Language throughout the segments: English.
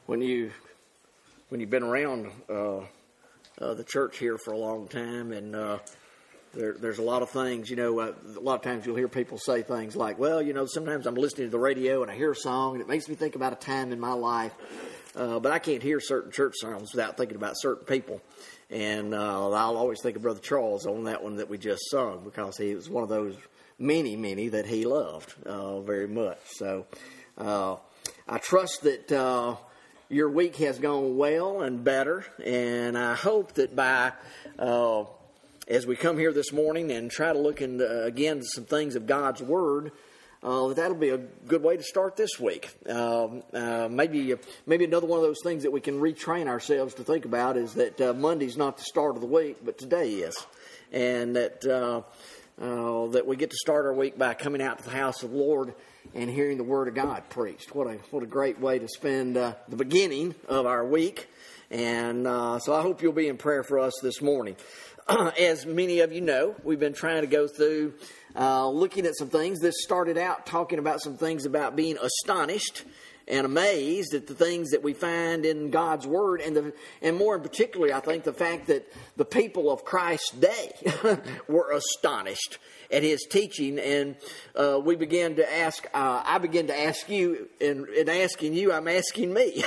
when you've been around the church here for a long time, and there's a lot of things, a lot of times you'll hear people say things like, well, sometimes I'm listening to the radio and I hear a song and it makes me think about a time in my life, but I can't hear certain church songs without thinking about certain people. And I'll always think of Brother Charles on that one that we just sung, because he was one of those many that he loved very much. So I trust that your week has gone well and better, and I hope that by as we come here this morning and try to look into again some things of God's Word, that'll be a good way to start this week. Maybe another one of those things that we can retrain ourselves to think about is that Monday's not the start of the week, but today is, and that we get to start our week by coming out to the house of the Lord and hearing the Word of God preached. What a great way to spend the beginning of our week. And so I hope you'll be in prayer for us this morning. As many of you know, we've been trying to go through looking at some things. This started out talking about some things about being astonished and amazed at the things that we find in God's Word, and more in particular, I think, the fact that the people of Christ's day were astonished at His teaching. And we began to ask, I began to ask you, and in asking you, I'm asking me.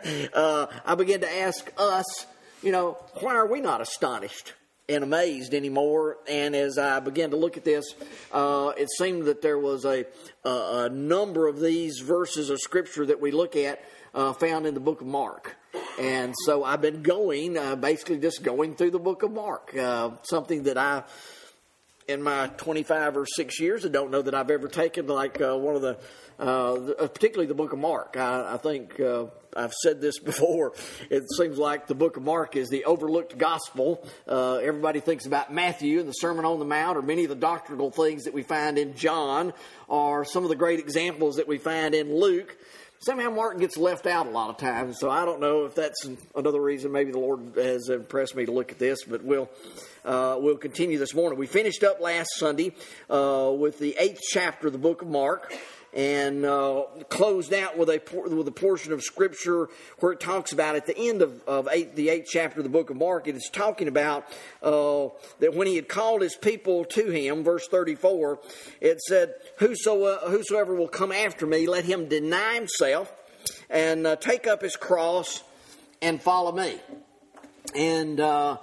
I began to ask us, why are we not astonished and amazed anymore? And as I began to look at this, it seemed that there was a number of these verses of Scripture that we look at found in the book of Mark. And so I've been basically just going through the book of Mark, something that in my 25 or 6 years, I don't know that I've ever taken like one of the, particularly the book of Mark. I think I've said this before. It seems like the book of Mark is the overlooked gospel. Everybody thinks about Matthew and the Sermon on the Mount, or many of the doctrinal things that we find in John, or some of the great examples that we find in Luke. Somehow Mark gets left out a lot of times, so I don't know if that's another reason. Maybe the Lord has impressed me to look at this, but we'll continue this morning. We finished up last Sunday with the 8th chapter of the book of Mark, and closed out with a portion of Scripture where it talks about at the end of the 8th chapter of the book of Mark, it is talking about that when He had called His people to Him, verse 34, it said, whosoever will come after me, let him deny himself and take up his cross and follow me. And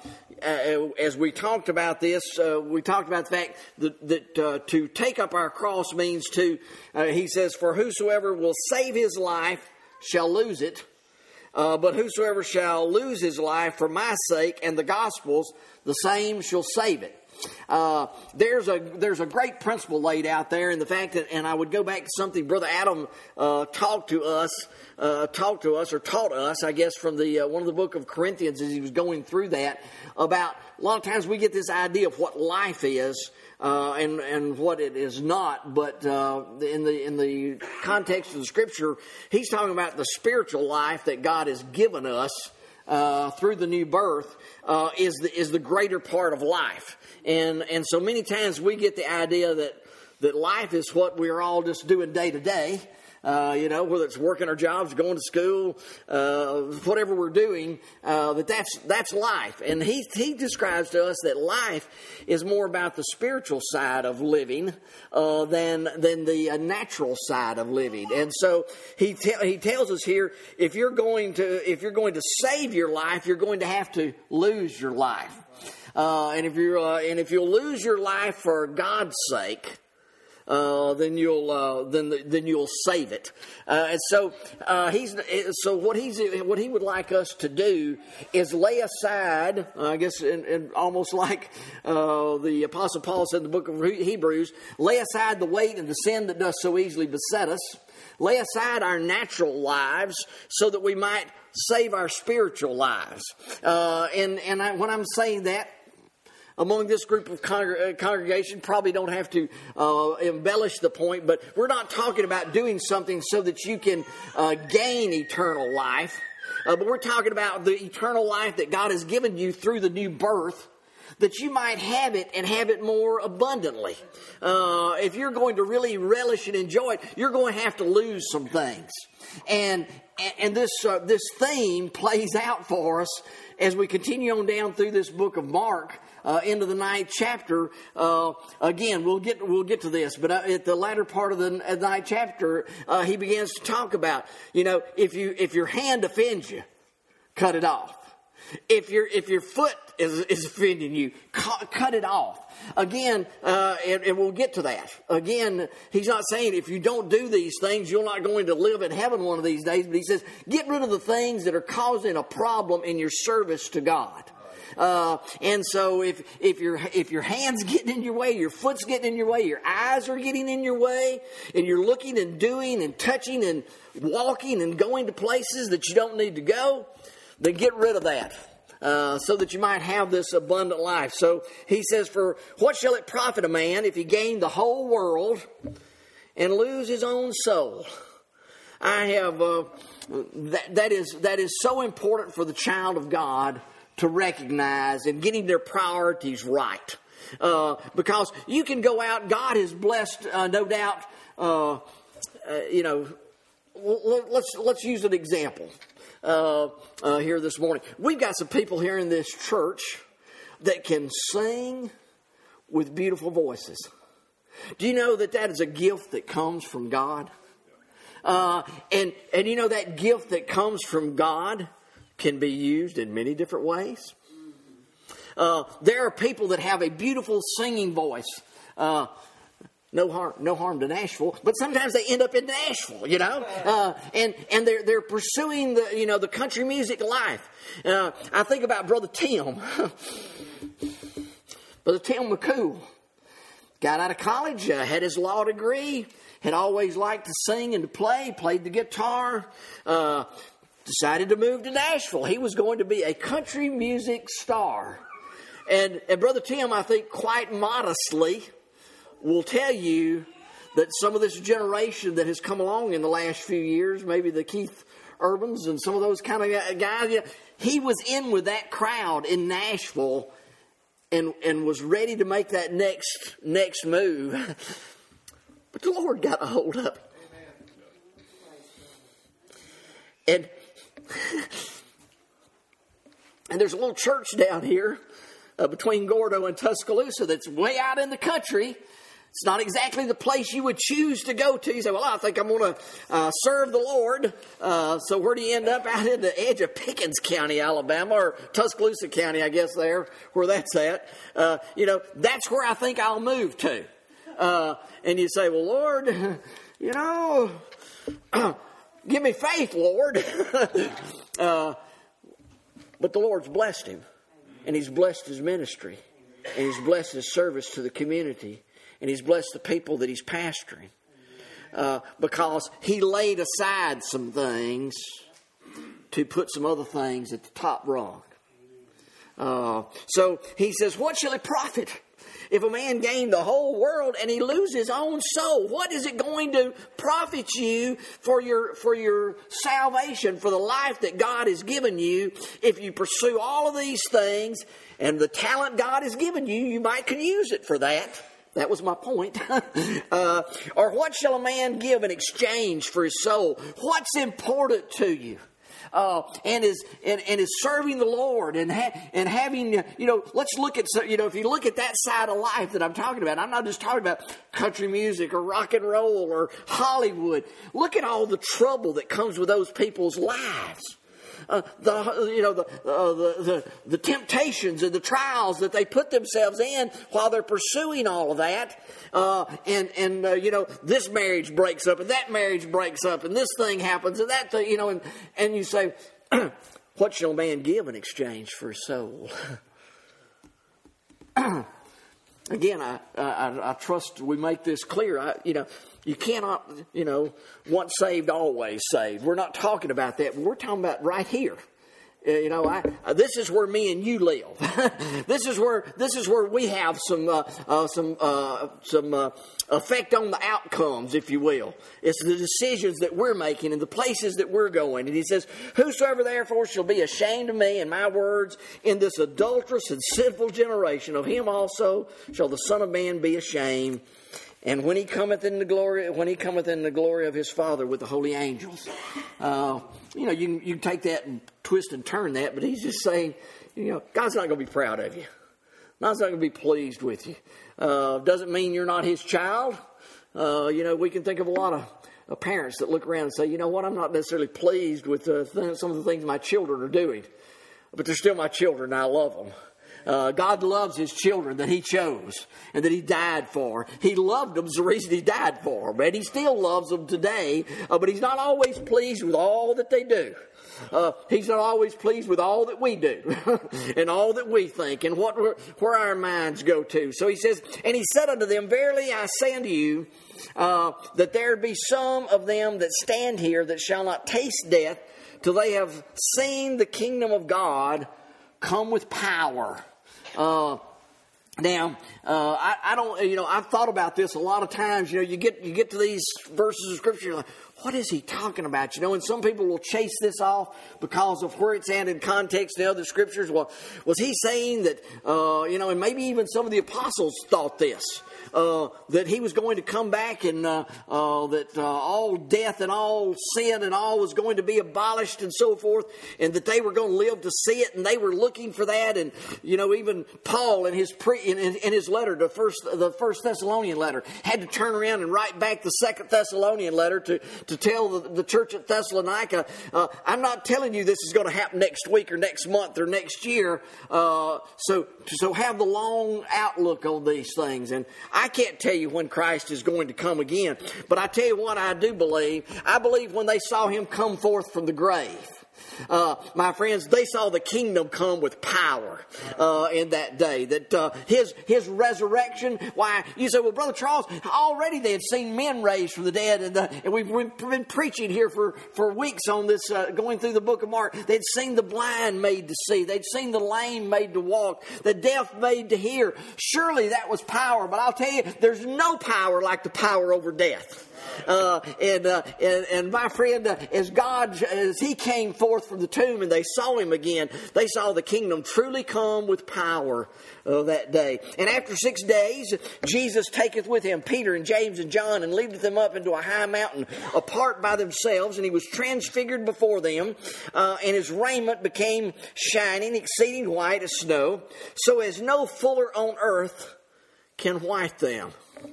as we talked about this, we talked about the fact that to take up our cross means to, he says, for whosoever will save his life shall lose it, but whosoever shall lose his life for my sake and the gospel's, the same shall save it. There's a great principle laid out there in the fact that, and I would go back to something Brother Adam taught us, I guess, from the one of the book of Corinthians as he was going through that, about a lot of times we get this idea of what life is and what it is not, but in the context of the Scripture, he's talking about the spiritual life that God has given us through the new birth is the greater part of life. And so many times we get the idea that life is what we're all just doing day to day, whether it's working our jobs, going to school, whatever we're doing, that's life. And he describes to us that life is more about the spiritual side of living than the natural side of living. And so he tells us here, if you're going to save your life, you're going to have to lose your life. And if you'll lose your life for God's sake, then you'll save it. And so what he would like us to do is lay aside, I guess, and almost like the Apostle Paul said in the book of Hebrews, lay aside the weight and the sin that does so easily beset us. Lay aside our natural lives so that we might save our spiritual lives. When I'm saying that, among this group of congregation, probably don't have to embellish the point, but we're not talking about doing something so that you can gain eternal life, but we're talking about the eternal life that God has given you through the new birth, that you might have it and have it more abundantly. If you're going to really relish and enjoy it, you're going to have to lose some things. And And this theme plays out for us as we continue on down through this book of Mark into the 9th chapter. Again, we'll get to this, but at the latter part of the 9th chapter, he begins to talk about, if your hand offends you, cut it off. If your foot is offending you, cut it off. Again, and we'll get to that. Again, he's not saying if you don't do these things, you're not going to live in heaven one of these days. But he says, get rid of the things that are causing a problem in your service to God. And so if your hand's getting in your way, your foot's getting in your way, your eyes are getting in your way, and you're looking and doing and touching and walking and going to places that you don't need to go, then get rid of that. So that you might have this abundant life. So he says, for what shall it profit a man if he gain the whole world and lose his own soul? I have, that is so important for the child of God to recognize and getting their priorities right. Because you can go out, God has blessed, no doubt, let's use an example. Here this morning. We've got some people here in this church that can sing with beautiful voices. Do you know that is a gift that comes from God? And that gift that comes from God can be used in many different ways. There are people that have a beautiful singing voice. No harm to Nashville, but sometimes they end up in Nashville, and they're pursuing the country music life. I think about Brother Tim McCool. Got out of college, had his law degree, had always liked to sing and to play, played the guitar, decided to move to Nashville. He was going to be a country music star. And Brother Tim, I think quite modestly, will tell you that some of this generation that has come along in the last few years, maybe the Keith Urbans and some of those kind of guys, he was in with that crowd in Nashville and was ready to make that next move. But the Lord got a hold of it. And there's a little church down here between Gordo and Tuscaloosa that's way out in the country. It's not exactly the place you would choose to go to. You say, well, I think I'm going to serve the Lord. So where do you end up? Out in the edge of Pickens County, Alabama, or Tuscaloosa County, I guess there, where that's at. That's where I think I'll move to. And you say, well, Lord, give me faith, Lord. But the Lord's blessed him. And he's blessed his ministry. And he's blessed his service to the community. And he's blessed the people that he's pastoring. Because he laid aside some things to put some other things at the top rung. So he says, what shall it profit if a man gain the whole world and he lose his own soul? What is it going to profit you for your salvation, for the life that God has given you, if you pursue all of these things and the talent God has given you, you might can use it for that. That was my point. Or what shall a man give in exchange for his soul? What's important to you? And is serving the Lord and having, let's look at, if you look at that side of life that I'm talking about, I'm not just talking about country music or rock and roll or Hollywood. Look at all the trouble that comes with those people's lives. The temptations and the trials that they put themselves in while they're pursuing all of that. This marriage breaks up and that marriage breaks up and this thing happens and that thing, and you say, what shall a man give in exchange for his soul? Again, I trust we make this clear. You cannot, once saved, always saved. We're not talking about that. We're talking about right here. This is where me and you live. This is where we have some effect on the outcomes, if you will. It's the decisions that we're making and the places that we're going. And he says, whosoever therefore shall be ashamed of me and my words in this adulterous and sinful generation, of him also shall the Son of Man be ashamed And when he cometh in the glory of his Father with the holy angels. You can take that and twist and turn that, but he's just saying, God's not going to be proud of you. God's not going to be pleased with you. Doesn't mean you're not his child. We can think of a lot of parents that look around and say, you know what, I'm not necessarily pleased with some of the things my children are doing, but they're still my children and I love them. God loves his children that he chose and that he died for. He loved them is the reason he died for them. And he still loves them today, but he's not always pleased with all that they do. He's not always pleased with all that we do and all that we think and where our minds go to. So he says, and he said unto them, verily I say unto you, that there be some of them that stand here that shall not taste death till they have seen the kingdom of God come with power. I don't, I've thought about this a lot of times. You get to these verses of Scripture, you're like, what is he talking about? And some people will chase this off because of where it's at in context in other Scriptures. Well, was he saying that, and maybe even some of the apostles thought this, that he was going to come back and that all death and all sin and all was going to be abolished and so forth, and that they were going to live to see it, and they were looking for that. And even Paul in his letter, the first Thessalonian letter, had to turn around and write back the second Thessalonian letter to tell the church at Thessalonica, I'm not telling you this is going to happen next week or next month or next year. So have the long outlook on these things. And I can't tell you when Christ is going to come again. But I tell you what I do believe. I believe when they saw him come forth from the grave, my friends, they saw the kingdom come with power in that day. That his resurrection. Why you say, well, Brother Charles, already they had seen men raised from the dead, and we've been preaching here for weeks on this, going through the book of Mark. They'd seen the blind made to see. They'd seen the lame made to walk. The deaf made to hear. Surely that was power. But I'll tell you, there's no power like the power over death. And my friend, as he came forth from the tomb and they saw him again, they saw the kingdom truly come with power that day. And after 6 days, Jesus taketh with him Peter and James and John and leadeth them up into a high mountain apart by themselves, and he was transfigured before them, and his raiment became shining, exceeding white as snow, so as no fuller on earth can white them.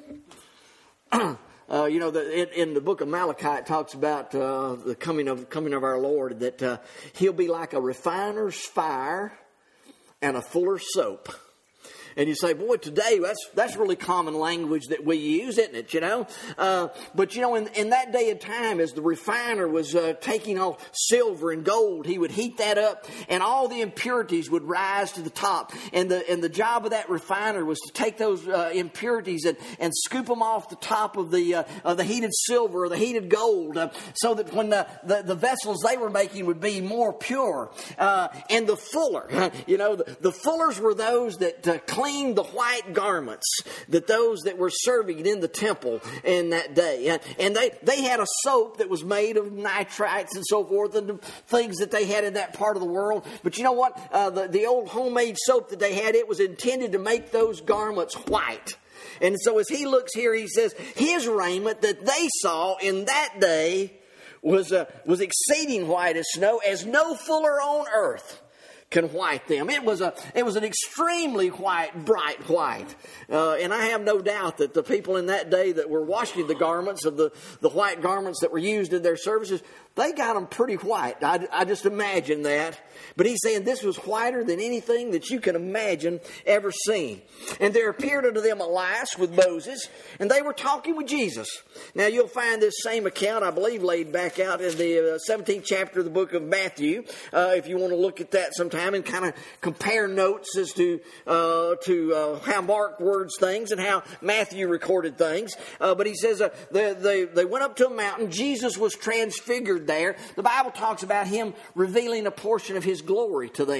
In the book of Malachi, it talks about the coming of our Lord, that he'll be like a refiner's fire and a fuller's soap. And you say, boy, today that's really common language that we use, isn't it? But in that day and time, as the refiner was taking off silver and gold, he would heat that up, and all the impurities would rise to the top. And the job of that refiner was to take those impurities and scoop them off the top of the heated silver or the heated gold, so that when the vessels they were making would be more pure. And the fuller, the fullers were those that cleaned the white garments that those that were serving in the temple in that day. And they had a soap that was made of nitrites and so forth, and the things that they had in that part of the world. But you know what? The old homemade soap that they had, it was intended to make those garments white. And so as he looks here, he says, his raiment that they saw in that day was exceeding white as snow, as no fuller on earth can white them. It was an extremely bright white. And I have no doubt that the people in that day that were washing the garments of the white garments that were used in their services, they got them pretty white. I just imagine that. But he's saying this was whiter than anything that you can imagine ever seen. And there appeared unto them Elias with Moses, and they were talking with Jesus. Now you'll find this same account, I believe, laid back out in the 17th chapter of the book of Matthew. If you want to look at that sometime and kind of compare notes as to how Mark words things and how Matthew recorded things. But he says they went up to a mountain. Jesus was transfigured there. The Bible talks about him revealing a portion of his glory to them.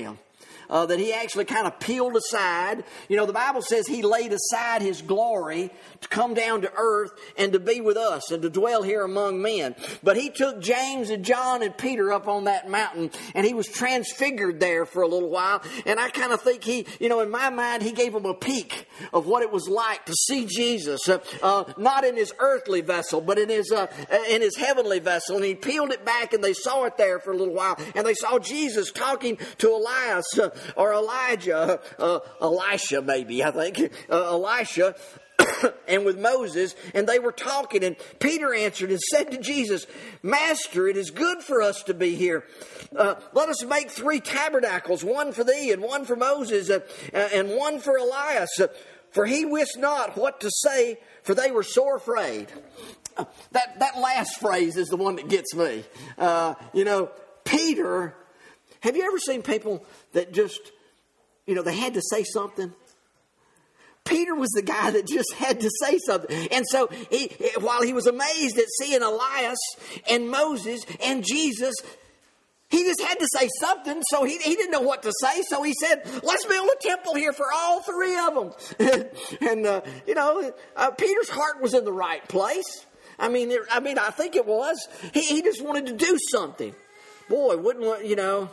that he actually kind of peeled aside. You know, the Bible says he laid aside his glory to come down to earth and to be with us and to dwell here among men. But he took James and John and Peter up on that mountain, and he was transfigured there for a little while. And I kind of think he, you know, in my mind, he gave them a peek of what it was like to see Jesus, not in his earthly vessel, but in his heavenly vessel. And he peeled it back, and they saw it there for a little while. And they saw Jesus talking to Elias, or Elijah, Elisha maybe, I think, Elisha, and with Moses, and they were talking, and Peter answered and said to Jesus, Master, it is good for us to be here. Let us make 3 tabernacles, one for thee, and one for Moses, and one for Elias. For he wist not what to say, for they were sore afraid. That last phrase is the one that gets me. You know, Peter, have you ever seen people that just, you know, they had to say something? Peter was the guy that just had to say something. And so while he was amazed at seeing Elias and Moses and Jesus, he just had to say something. So he didn't know what to say. So he said, let's build a temple here for all 3 of them. And you know, Peter's heart was in the right place. I mean, I think it was. He just wanted to do something. Boy, wouldn't, you know,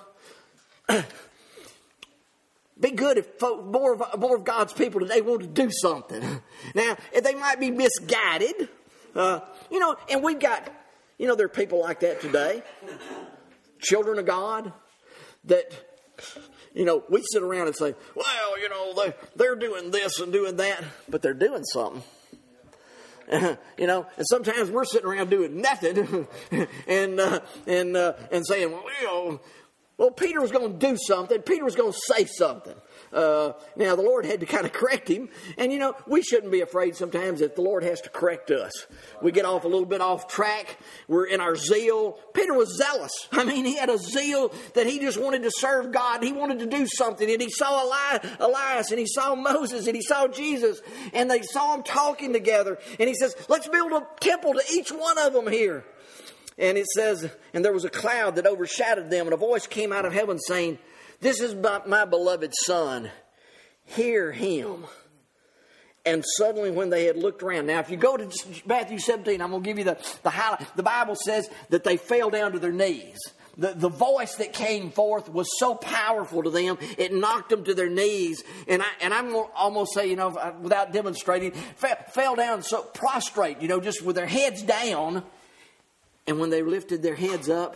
be good if more of God's people today wanted to do something. Now, they might be misguided, you know, and we've got, you know, there are people like that today, children of God, that, you know, we sit around and say, well, you know, they're doing this and doing that, but they're doing something. You know, and sometimes we're sitting around doing nothing and saying, well, you know, well, Peter was going to do something. Peter was going to say something. Now, the Lord had to kind of correct him. And, you know, we shouldn't be afraid sometimes that the Lord has to correct us. We get off a little bit off track. We're in our zeal. Peter was zealous. I mean, he had a zeal that he just wanted to serve God. He wanted to do something. And he saw Elias, and he saw Moses, and he saw Jesus. And they saw them talking together. And he says, let's build a temple to each one of them here. And it says, and there was a cloud that overshadowed them, and a voice came out of heaven saying, this is my beloved Son. Hear him. And suddenly when they had looked around. Now, if you go to Matthew 17, I'm going to give you the highlight. The Bible says that they fell down to their knees. The voice that came forth was so powerful to them, it knocked them to their knees. And I'm going to almost say, you know, without demonstrating, fell down so prostrate, you know, just with their heads down. And when they lifted their heads up,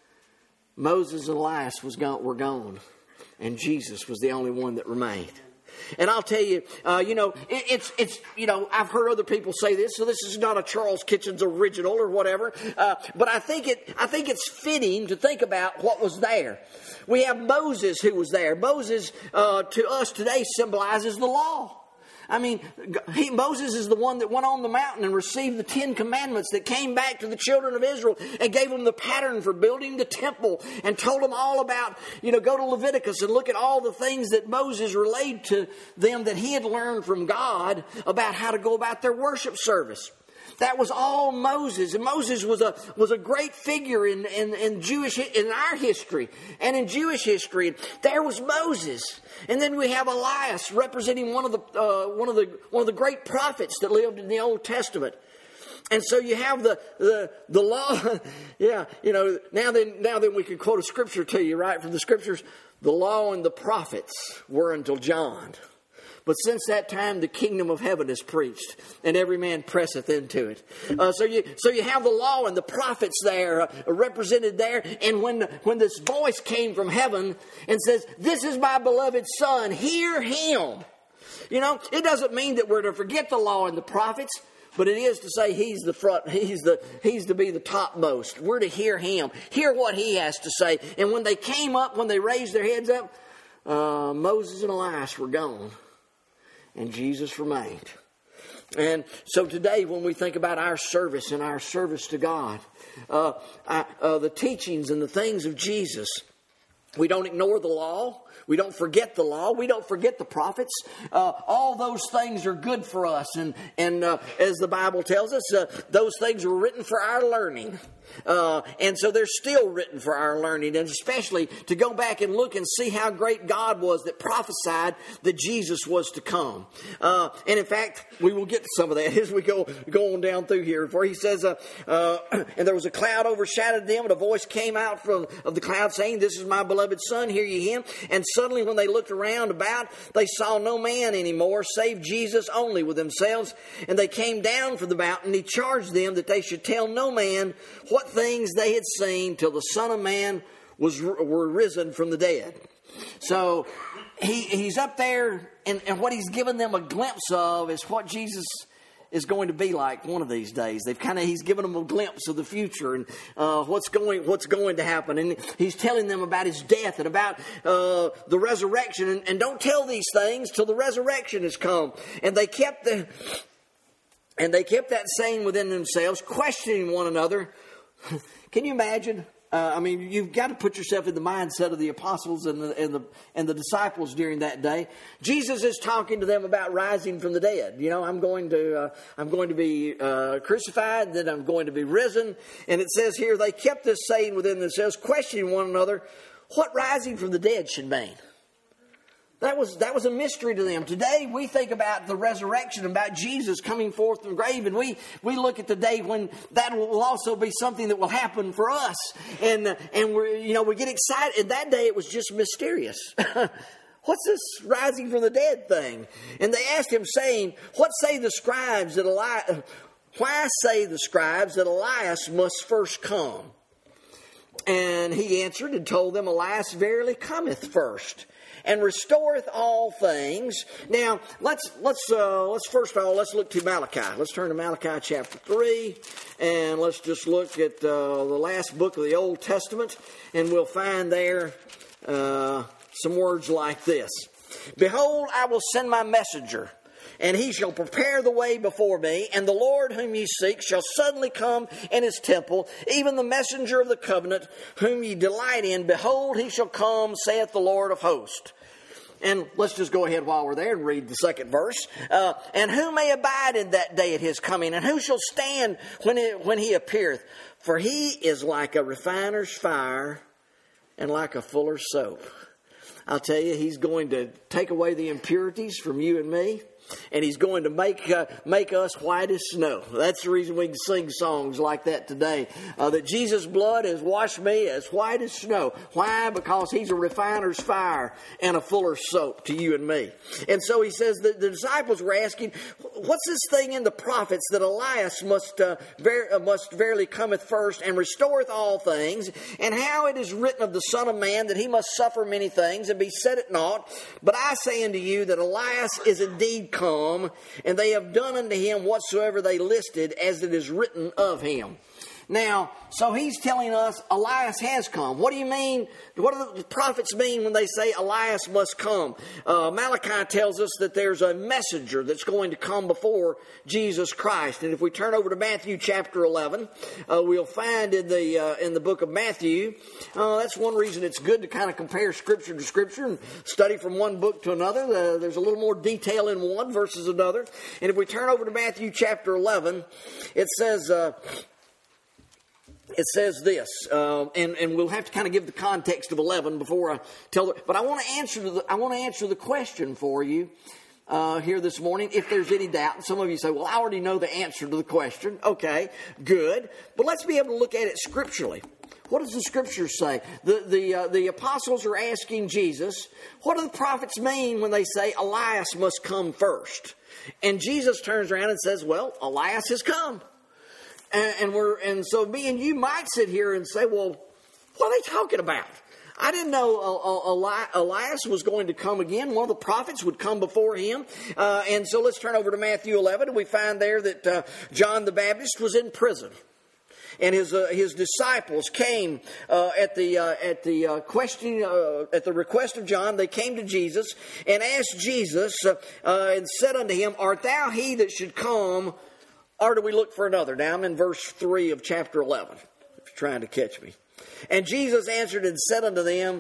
Moses and Elias were gone. And Jesus was the only one that remained. And I'll tell you, you know, it's you know, I've heard other people say this, so this is not a Charles Kitchens original or whatever. But I think it's fitting to think about what was there. We have Moses who was there. Moses, to us today, symbolizes the law. I mean, Moses is the one that went on the mountain and received the 10 commandments that came back to the children of Israel and gave them the pattern for building the temple and told them all about, you know, go to Leviticus and look at all the things that Moses relayed to them that he had learned from God about how to go about their worship service. That was all Moses, and Moses was a great figure in our history and in Jewish history. There was Moses, and then we have Elias representing one of the great prophets that lived in the Old Testament. And so you have the law. Yeah, you know, now then we can quote a scripture to you, right, from the scriptures. The law and the prophets were until John. But since that time, the kingdom of heaven is preached, and every man presseth into it. So you have the law and the prophets there represented there. And when this voice came from heaven and says, "This is my beloved Son, hear him." You know, it doesn't mean that we're to forget the law and the prophets, but it is to say he's the front. He's to be the topmost. We're to hear him, hear what he has to say. And when they came up, when they raised their heads up, Moses and Elias were gone. And Jesus remained. And so today when we think about our service and our service to God, the teachings and the things of Jesus, We don't ignore the law. We don't forget the law. We don't forget the prophets. All those things are good for us. And as the Bible tells us, those things were written for our learning. And so they're still written for our learning, and especially to go back and look and see how great God was that prophesied that Jesus was to come. And in fact, we will get to some of that as we go on down through here. For he says, and there was a cloud overshadowed them, and a voice came out of the cloud saying, "This is my beloved Son, hear ye him." And suddenly when they looked around about, they saw no man anymore, save Jesus only with themselves. And they came down from the mountain. He charged them that they should tell no man what things they had seen till the Son of Man were risen from the dead. So he's up there, and what he's given them a glimpse of is what Jesus is going to be like one of these days. He's given them a glimpse of the future and what's going to happen, and he's telling them about his death and about the resurrection. And don't tell these things till the resurrection has come. And they kept that saying within themselves, questioning one another. Can you imagine? You've got to put yourself in the mindset of the apostles and the disciples during that day. Jesus is talking to them about rising from the dead. I'm going to be crucified, then I'm going to be risen. And it says here, they kept this saying within themselves, questioning one another what rising from the dead should mean. That was a mystery to them. Today we think about the resurrection, about Jesus coming forth from the grave, and we look at the day when that will also be something that will happen for us, and we get excited. And that day it was just mysterious. What's this rising from the dead thing? And they asked him, saying, "Why say the scribes that Elias must first come?" And he answered and told them, "Elias verily cometh first, and restoreth all things." Now, let's first of all, let's look to Malachi. Let's turn to Malachi chapter 3, and let's just look at the last book of the Old Testament, and we'll find there some words like this. "Behold, I will send my messenger, and he shall prepare the way before me, and the Lord whom ye seek shall suddenly come in his temple, even the messenger of the covenant whom ye delight in. Behold, he shall come, saith the Lord of hosts." And let's just go ahead while we're there and read the second verse. "And who may abide in that day at his coming? And who shall stand when he appeareth? For he is like a refiner's fire and like a fuller's soap." I'll tell you, he's going to take away the impurities from you and me. And he's going to make us white as snow. That's the reason we can sing songs like that today. That Jesus' blood has washed me as white as snow. Why? Because he's a refiner's fire and a fuller's soap to you and me. And so he says that the disciples were asking, what's this thing in the prophets that Elias must verily cometh first and restoreth all things, and how it is written of the Son of Man that he must suffer many things and be set at naught? But I say unto you that Elias is indeed come, and they have done unto him whatsoever they listed, as it is written of him. Now, so he's telling us Elias has come. What do you mean? What do the prophets mean when they say Elias must come? Malachi tells us that there's a messenger that's going to come before Jesus Christ. And if we turn over to Matthew chapter 11, we'll find in the book of Matthew, that's one reason it's good to kind of compare Scripture to Scripture and study from one book to another. There's a little more detail in one versus another. And if we turn over to Matthew chapter 11, it says this, and we'll have to kind of give the context of 11 before I tell. But I want to answer the question for you here this morning. If there's any doubt, and some of you say, "Well, I already know the answer to the question." Okay, good. But let's be able to look at it scripturally. What does the Scriptures say? The apostles are asking Jesus, what do the prophets mean when they say Elias must come first? And Jesus turns around and says, well, Elias has come. And so me and you might sit here and say, well, what are they talking about? I didn't know Elias was going to come again. One of the prophets would come before him. And so let's turn over to Matthew 11, and we find there that John the Baptist was in prison. And his disciples came at the request of John. They came to Jesus and asked Jesus and said unto him, "Art thou he that should come, or do we look for another?" Now I'm in verse 3 of chapter 11, if you're trying to catch me. And Jesus answered and said unto them,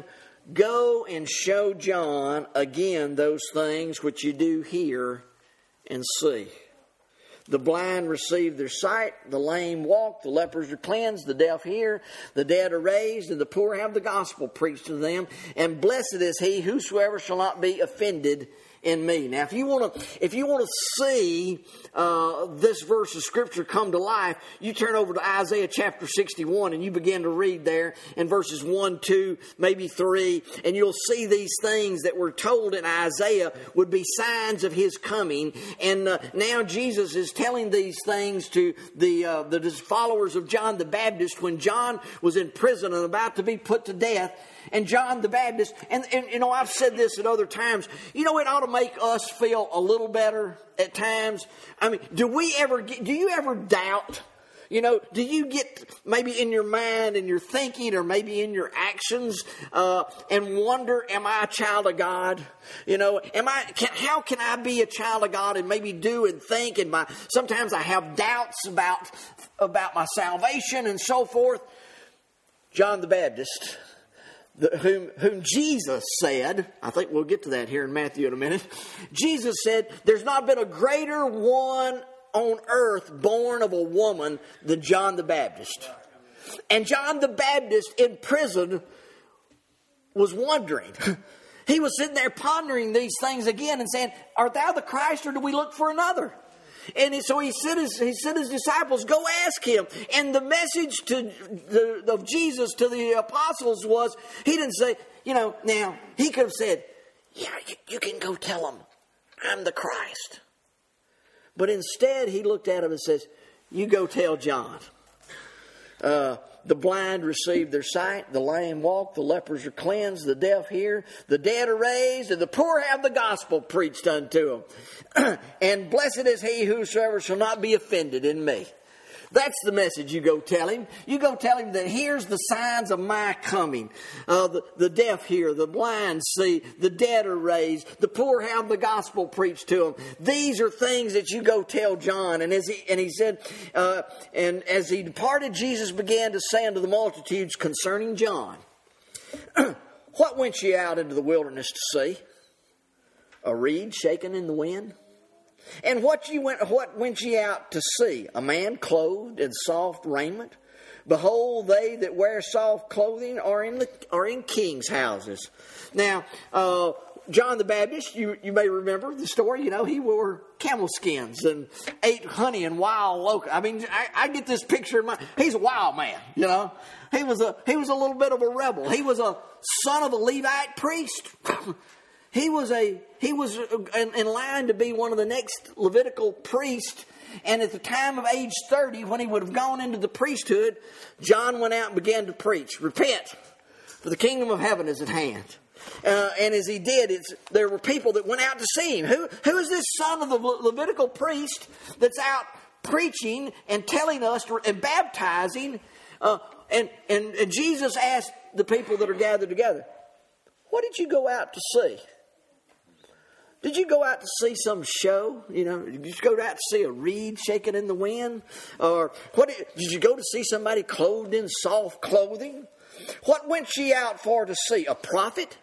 Go and show John again those things which you do hear and see. The blind receive their sight, the lame walk, the lepers are cleansed, the deaf hear, the dead are raised, and the poor have the gospel preached to them. And blessed is he whosoever shall not be offended in me. Now, if you want to see this verse of Scripture come to life, you turn over to Isaiah chapter 61 and you begin to read there in verses 1, 2, maybe 3, and you'll see these things that were told in Isaiah would be signs of his coming. And now Jesus is telling these things to the followers of John the Baptist when John was in prison and about to be put to death. And John the Baptist, and you know, I've said this at other times, you know, it ought to make us feel a little better at times. I mean, do you ever doubt? You know, do you get maybe in your mind and your thinking or maybe in your actions and wonder, am I a child of God? You know, how can I be a child of God and maybe do and think? And sometimes I have doubts about my salvation and so forth. John the Baptist, whom Jesus said, I think we'll get to that here in Matthew in a minute. Jesus said, there's not been a greater one on earth born of a woman than John the Baptist. And John the Baptist in prison was wondering. He was sitting there pondering these things again and saying, art thou the Christ or do we look for another? And so he sent his disciples, go ask him. And the message of Jesus to the apostles was, he didn't say, you know, now, he could have said, yeah, you can go tell them I'm the Christ. But instead, he looked at him and says, you go tell John. The blind receive their sight, the lame walk, the lepers are cleansed, the deaf hear, the dead are raised, and the poor have the gospel preached unto them. And blessed is he whosoever shall not be offended in me. That's the message you go tell him. You go tell him that here's the signs of my coming. The deaf hear, the blind see, the dead are raised, the poor have the gospel preached to them. These are things that you go tell John. And he said, and as he departed, Jesus began to say unto the multitudes concerning John, what went ye out into the wilderness to see? A reed shaken in the wind? And what went ye out to see? A man clothed in soft raiment? Behold, they that wear soft clothing are in kings' houses. Now, John the Baptist, you may remember the story. You know, he wore camel skins and ate honey and wild locusts. I mean, I get this picture in my. He's a wild man. You know, he was a little bit of a rebel. He was a son of a Levite priest. He was in line to be one of the next Levitical priests. And at the time of age 30, when he would have gone into the priesthood, John went out and began to preach. Repent, for the kingdom of heaven is at hand. And as he did, there were people that went out to see him. Who is this son of the Levitical priest that's out preaching and telling us and baptizing? And Jesus asked the people that are gathered together, what did you go out to see? Did you go out to see some show? You know, did you go out to see a reed shaking in the wind? Or did you go to see somebody clothed in soft clothing? What went ye out for to see? A prophet?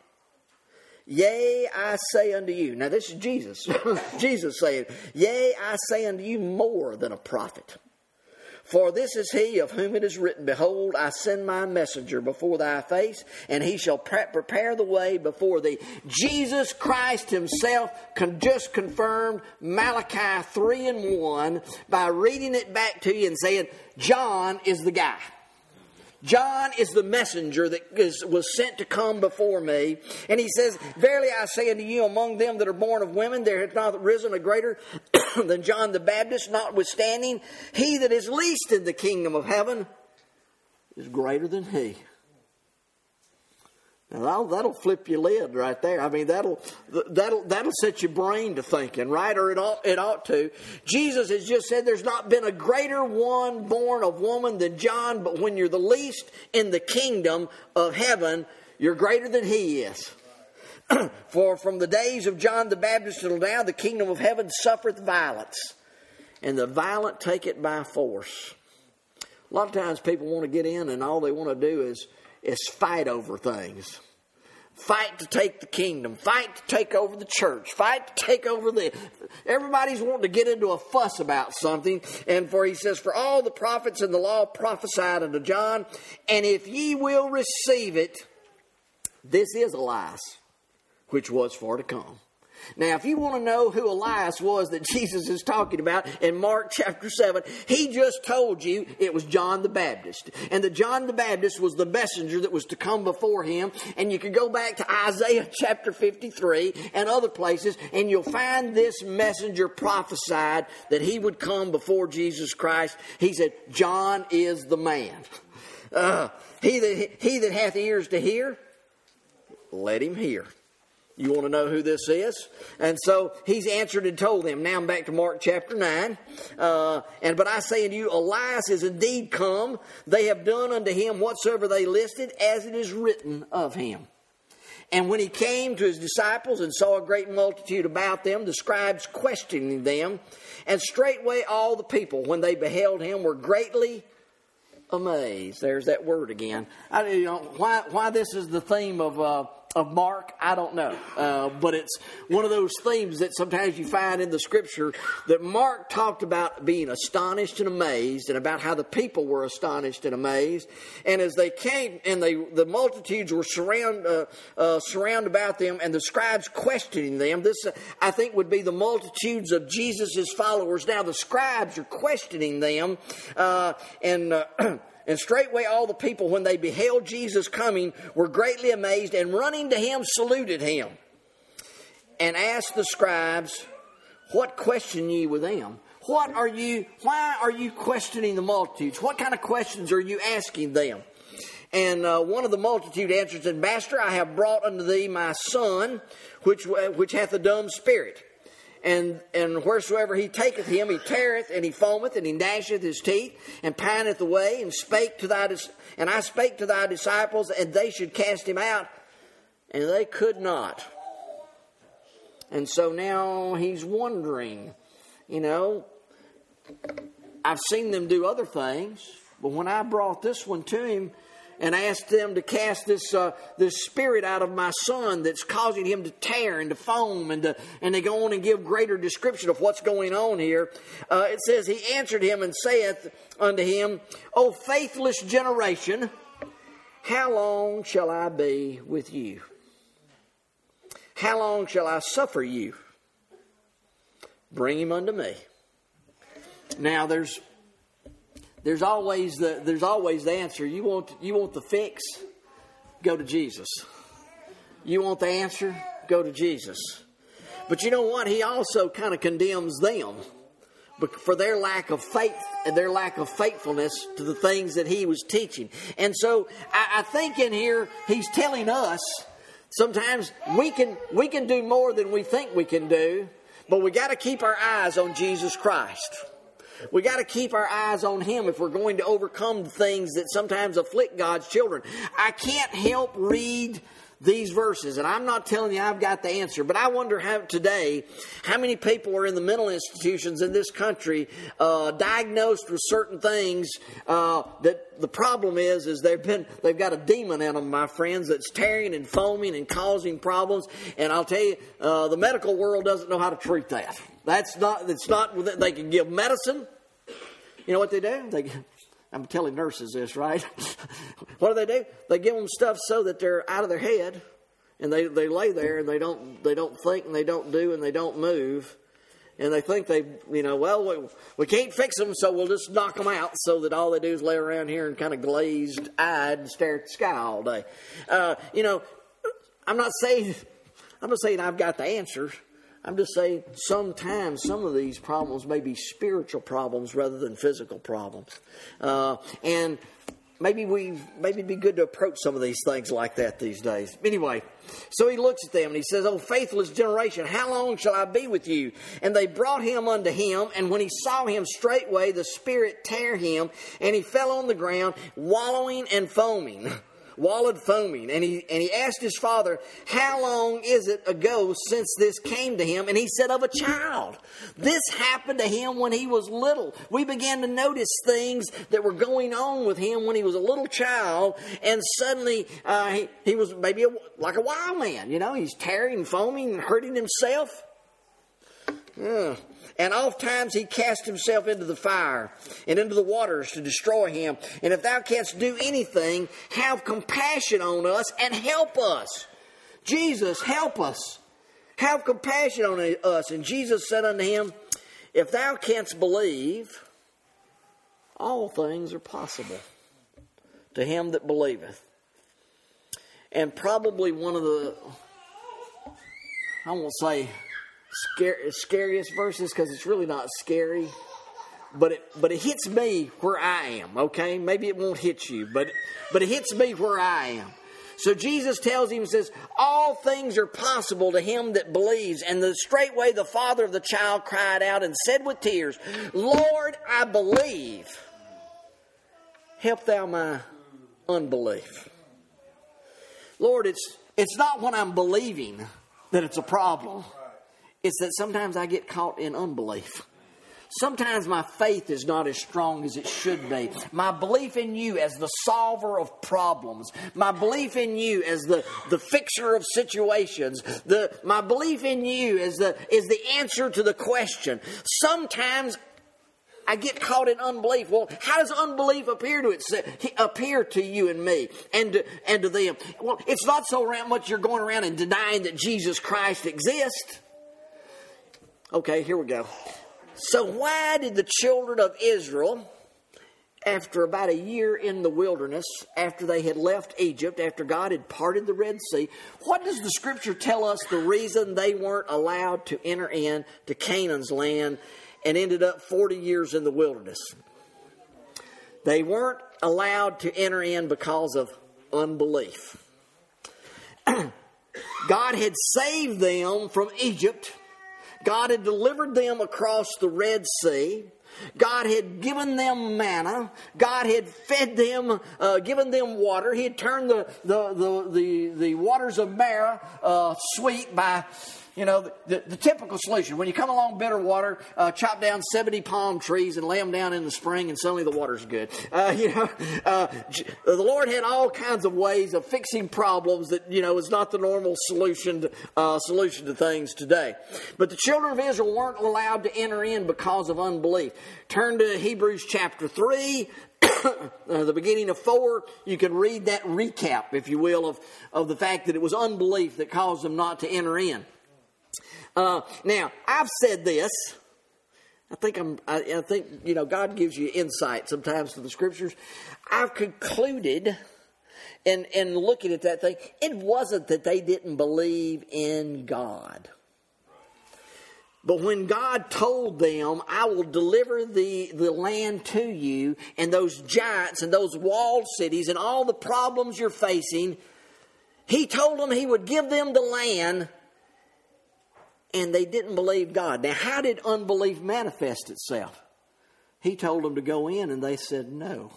Yea, I say unto you. Now this is Jesus. Jesus saying, yea, I say unto you more than a prophet. For this is he of whom it is written, behold, I send my messenger before thy face, and he shall prepare the way before thee. Jesus Christ himself just confirmed Malachi 3:1 by reading it back to you and saying, John is the guy. John is the messenger that was sent to come before me. And he says, verily I say unto you, among them that are born of women, there hath not risen a greater than John the Baptist. Notwithstanding, he that is least in the kingdom of heaven is greater than he. Now that'll flip your lid right there. I mean, that'll set your brain to thinking, right? Or it ought to. Jesus has just said there's not been a greater one born of woman than John, but when you're the least in the kingdom of heaven, you're greater than he is. For from the days of John the Baptist till now, the kingdom of heaven suffereth violence, and the violent take it by force. A lot of times people want to get in and all they want to do is fight over things. fight to take the kingdom, fight to take over the church, fight to take over everybody's wanting to get into a fuss about something. And he says, for all the prophets and the law prophesied unto John, and if ye will receive it, this is Elias, which was for to come. Now, if you want to know who Elias was that Jesus is talking about in Mark chapter 7, he just told you it was John the Baptist. And that John the Baptist was the messenger that was to come before him. And you can go back to Isaiah chapter 53 and other places, and you'll find this messenger prophesied that he would come before Jesus Christ. He said, John is the man. He that hath ears to hear, let him hear. You want to know who this is? And so he's answered and told them. Now I'm back to Mark chapter 9. But I say unto you, Elias is indeed come. They have done unto him whatsoever they listed, as it is written of him. And when he came to his disciples and saw a great multitude about them, the scribes questioning them, and straightway all the people, when they beheld him, were greatly amazed. There's that word again. Why this is the theme of Mark, I don't know. But it's one of those themes that sometimes you find in the Scripture that Mark talked about being astonished and amazed, and about how the people were astonished and amazed. And as they came, and the multitudes were surround about them, and the scribes questioning them. This, I think, would be the multitudes of Jesus' followers. Now the scribes are questioning them, And straightway all the people, when they beheld Jesus coming, were greatly amazed, and running to him saluted him, and asked the scribes, what question ye with them? Why are you questioning the multitudes? What kind of questions are you asking them? And one of the multitude answered, said, Master, I have brought unto thee my son, which hath a dumb spirit. And wheresoever he taketh him, he teareth, and he foameth, and he gnasheth his teeth, and pineth away, and I spake to thy disciples, and they should cast him out, and they could not. And so now he's wondering, I've seen them do other things, but when I brought this one to him, and asked them to cast this spirit out of my son that's causing him to tear and to foam, and they go on and give greater description of what's going on here. It says, he answered him and saith unto him, O faithless generation, how long shall I be with you? How long shall I suffer you? Bring him unto me. Now there's always the answer. You want the fix? Go to Jesus. You want the answer? Go to Jesus. But you know what? He also kind of condemns them for their lack of faith and their lack of faithfulness to the things that he was teaching. And so I think in here he's telling us sometimes we can do more than we think we can do, but we got to keep our eyes on Jesus Christ. We got to keep our eyes on him if we're going to overcome the things that sometimes afflict God's children. I can't help read these verses, and I'm not telling you I've got the answer, but I wonder how many people are in the mental institutions in this country diagnosed with certain things that the problem is they've got a demon in them, my friends, that's tearing and foaming and causing problems. And I'll tell you, the medical world doesn't know how to treat that. It's not. They can give medicine. You know what they do? I'm telling nurses this, right? What do? They give them stuff so that they're out of their head, and they lay there and they don't think and they don't do and they don't move, and they think we can't fix them, so we'll just knock them out, so that all they do is lay around here and kind of glazed eyed and stare at the sky all day. I'm not saying I've got the answers. I'm just saying sometimes some of these problems may be spiritual problems rather than physical problems. And maybe it'd be good to approach some of these things like that these days. Anyway, so he looks at them and he says, O faithless generation, how long shall I be with you? And they brought him unto him, and when he saw him, straightway the spirit tear him, and he fell on the ground, wallowing and foaming. wallowed foaming. And he asked his father, how long is it ago since this came to him? And he said, of a child. This happened to him when he was little. We began to notice things that were going on with him when he was a little child. And suddenly he was maybe like a wild man. You know, he's tearing, foaming, and hurting himself. And oftentimes he cast himself into the fire and into the waters to destroy him. And if thou canst do anything, have compassion on us and help us. Jesus, help us. Have compassion on us. And Jesus said unto him, if thou canst believe, all things are possible to him that believeth. And probably one of the, I won't say scariest verses, because it's really not scary, but it hits me where I am. Okay, maybe it won't hit you, but it hits me where I am. So Jesus tells him, says, all things are possible to him that believes. And straightway the father of the child cried out and said with tears, Lord, I believe. Help thou my unbelief. Lord, it's not when I'm believing that it's a problem. It's that sometimes I get caught in unbelief. Sometimes my faith is not as strong as it should be. My belief in you as the solver of problems. My belief in you as the fixer of situations. My belief in you is the answer to the question. Sometimes I get caught in unbelief. Well, how does unbelief appear to you and me and to them? Well, it's not so much you're going around and denying that Jesus Christ exists. Okay, here we go. So why did the children of Israel, after about a year in the wilderness, after they had left Egypt, after God had parted the Red Sea, what does the Scripture tell us the reason they weren't allowed to enter into Canaan's land and ended up 40 years in the wilderness? They weren't allowed to enter in because of unbelief. God had saved them from Egypt. God had delivered them across the Red Sea. God had given them manna. God had fed them, given them water. He had turned the waters of Marah sweet by, the typical solution. When you come along bitter water, chop down 70 palm trees and lay them down in the spring, and suddenly the water's good. The Lord had all kinds of ways of fixing problems that, is not the normal solution to things today. But the children of Israel weren't allowed to enter in because of unbelief. Turn to Hebrews chapter 3. The beginning of 4, you can read that recap, if you will, of the fact that it was unbelief that caused them not to enter in. Now, I've said this. I think God gives you insight sometimes to the Scriptures. I've concluded, in looking at that thing, it wasn't that they didn't believe in God. But when God told them, I will deliver the land to you, and those giants and those walled cities and all the problems you're facing, He told them He would give them the land, and they didn't believe God. Now, how did unbelief manifest itself? He told them to go in, and they said no.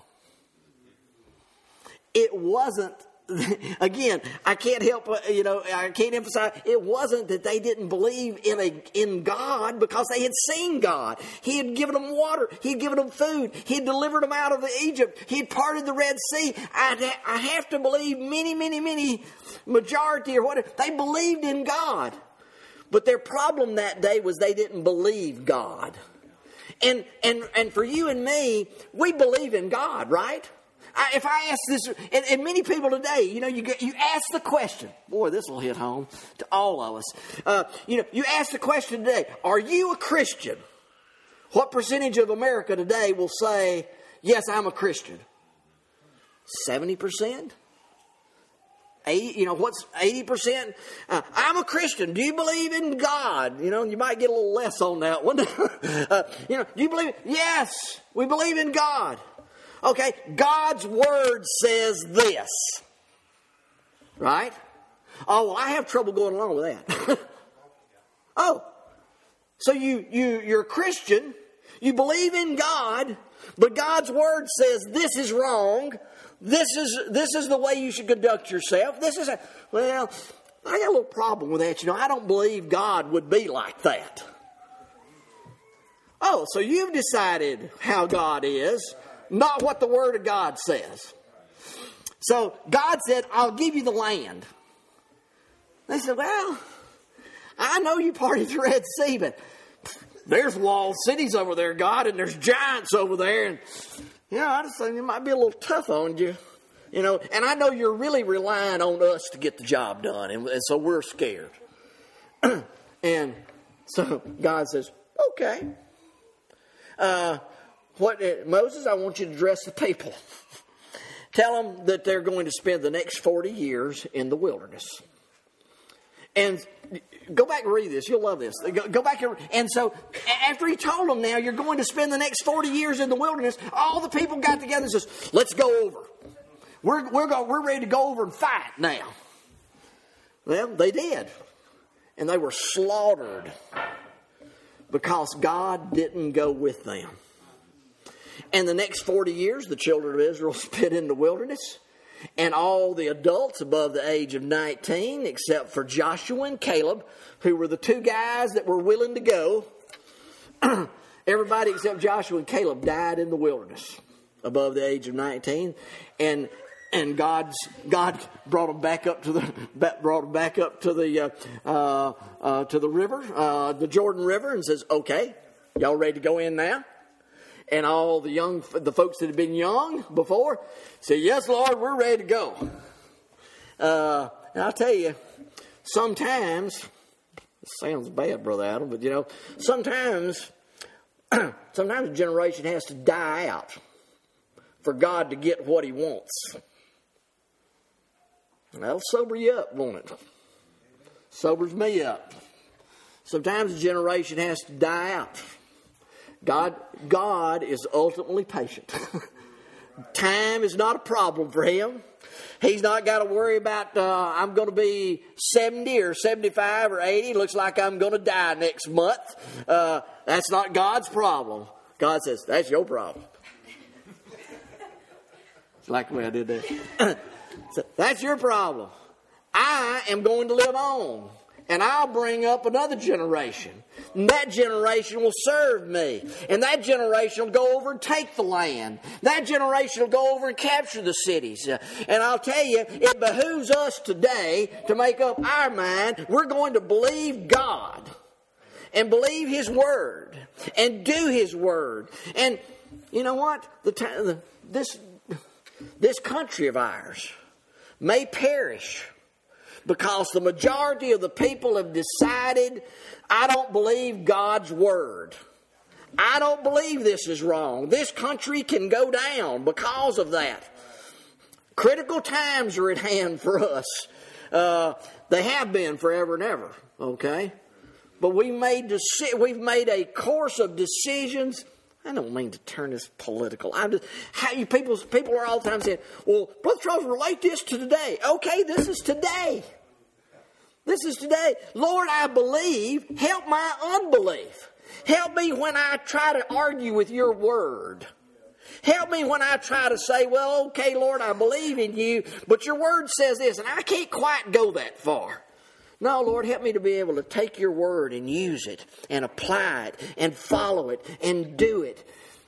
It wasn't, again, I can't emphasize, it wasn't that they didn't believe in God because they had seen God. He had given them water. He had given them food. He had delivered them out of Egypt. He had parted the Red Sea. I have to believe many majority or whatever, they believed in God. But their problem that day was they didn't believe God. And for you and me, we believe in God, right? If I ask this, and many people today, you ask the question. Boy, this will hit home to all of us. You ask the question today, are you a Christian? What percentage of America today will say, yes, I'm a Christian? 70%? 80, what's 80%? I'm a Christian. Do you believe in God? You might get a little less on that one. Do you believe? Yes, we believe in God. Okay, God's Word says this. Right? Oh, well, I have trouble going along with that. Oh, so you're a Christian. You believe in God, but God's Word says this is wrong. This is the way you should conduct yourself. Well, I got a little problem with that. I don't believe God would be like that. Oh, so you've decided how God is, not what the Word of God says. So God said, I'll give you the land. They said, well, I know you parted the Red Sea, but there's walled cities over there, God, and there's giants over there. And, I just think it might be a little tough on you. And I know you're really relying on us to get the job done, and so we're scared. And so God says, okay. Moses, I want you to address the people. Tell them that they're going to spend the next 40 years in the wilderness. And go back and read this. You'll love this. Go back and so after he told them, now you're going to spend the next 40 years in the wilderness, all the people got together and says, let's go over. We're ready to go over and fight now. Well, they did. And they were slaughtered because God didn't go with them. And the next 40 years, the children of Israel spent in the wilderness. And all the adults above the age of 19, except for Joshua and Caleb, who were the two guys that were willing to go, everybody except Joshua and Caleb died in the wilderness above the age of 19. And God brought them back up to the river, the Jordan River, and says, "Okay, y'all ready to go in now?" And all the folks that had been young before say, "Yes, Lord, we're ready to go." And I'll tell you, sometimes it sounds bad, Brother Adam, but sometimes a generation has to die out for God to get what He wants. That'll sober you up, won't it? Sobers me up. Sometimes a generation has to die out. God is ultimately patient. Time is not a problem for Him. He's not got to worry about, I'm going to be 70 or 75 or 80. Looks like I'm going to die next month. That's not God's problem. God says, that's your problem. It's like the way I did that. So, that's your problem. I am going to live on. And I'll bring up another generation. And that generation will serve me. And that generation will go over and take the land. That generation will go over and capture the cities. And I'll tell you, it behooves us today to make up our mind. We're going to believe God. And believe His Word. And do His Word. And you know what? This country of ours may perish because the majority of the people have decided, I don't believe God's Word. I don't believe this is wrong. This country can go down because of that. Critical times are at hand for us. They have been forever and ever. Okay? But we've made a course of decisions. I don't mean to turn this political. People are all the time saying, well, Brother Charles, relate this to today. Okay, this is today. This is today. Lord, I believe. Help my unbelief. Help me when I try to argue with your word. Help me when I try to say, well, okay, Lord, I believe in you, but your word says this, and I can't quite go that far. No, Lord, help me to be able to take your word and use it and apply it and follow it and do it.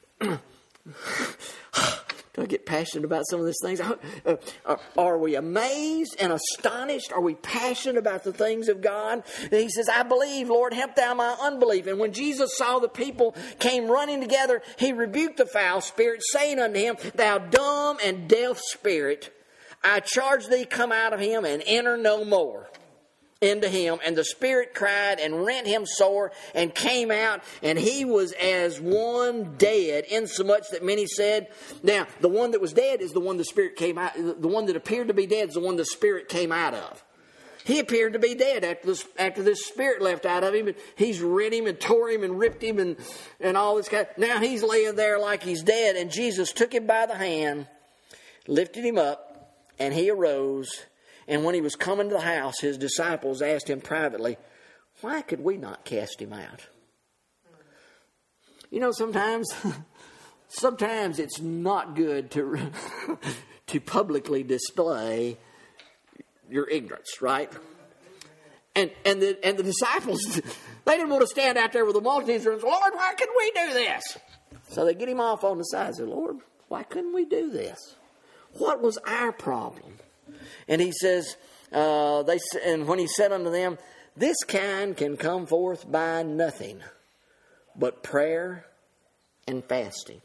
Do I get passionate about some of these things? Are we amazed and astonished? Are we passionate about the things of God? And He says, I believe, Lord, help thou my unbelief. And when Jesus saw the people came running together, He rebuked the foul spirit, saying unto him, thou dumb and deaf spirit, I charge thee, come out of him and enter no more into him. And the spirit cried and rent him sore and came out, and he was as one dead, insomuch that many said, now the one that was dead is the one the spirit came out, the one that appeared to be dead is the one the spirit came out of. He appeared to be dead after this spirit left out of him, and he's rent him and tore him and ripped him and all this kind. Now he's laying there like he's dead, and Jesus took him by the hand, lifted him up, and he arose. And when he was coming to the house, his disciples asked him privately, why could we not cast him out? You know, sometimes it's not good to publicly display your ignorance, right? And the disciples, they didn't want to stand out there with the multitudes and say, Lord, why couldn't we do this? So they get him off on the side and say, Lord, why couldn't we do this? What was our problem? And he says, and when he said unto them, this kind can come forth by nothing but prayer and fasting.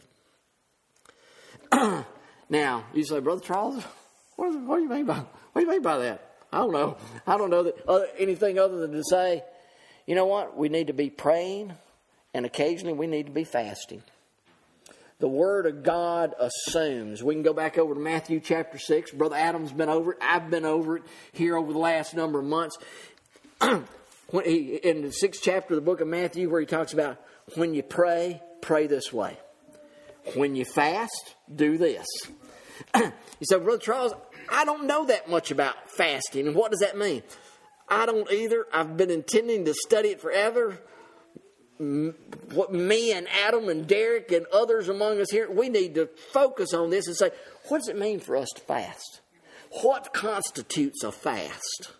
Now, you say, Brother Charles, what do you mean by that? I don't know. I don't know anything other than to say, you know what? We need to be praying, and occasionally we need to be fasting. The Word of God assumes. We can go back over to Matthew chapter 6. Brother Adam's been over it. I've been over it here over the last number of months. In the 6th chapter of the book of Matthew, where he talks about when you pray, pray this way. When you fast, do this. You say, Brother Charles, I don't know that much about fasting. And what does that mean? I don't either. I've been intending to study it forever. What me and Adam and Derek and others among us here, we need to focus on this and say, what does it mean for us to fast? What constitutes a fast?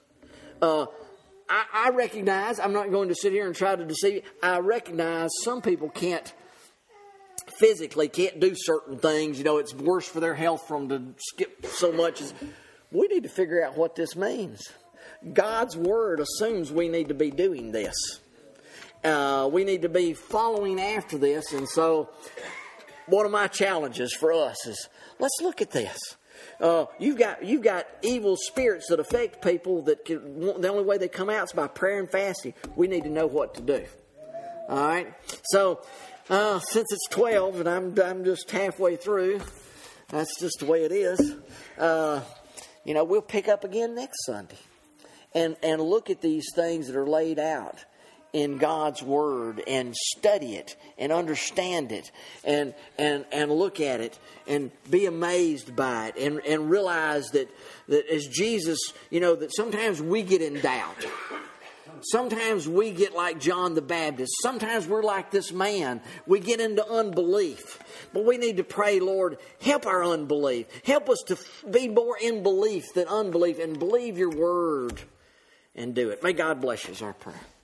I recognize, I'm not going to sit here and try to deceive you. I recognize some people physically can't do certain things. You know, it's worse for their health for them to skip so much. We need to figure out what this means. God's Word assumes we need to be doing this. We need to be following after this. And so one of my challenges for us is, let's look at this. You've got evil spirits that affect people the only way they come out is by prayer and fasting. We need to know what to do. All right. So since it's 12 and I'm just halfway through, that's just the way it is. We'll pick up again next Sunday and look at these things that are laid out in God's Word and study it and understand it and look at it and be amazed by it and realize that as Jesus, that sometimes we get in doubt. Sometimes we get like John the Baptist. Sometimes we're like this man. We get into unbelief. But we need to pray, Lord, help our unbelief. Help us to be more in belief than unbelief and believe your Word and do it. May God bless you is our prayer.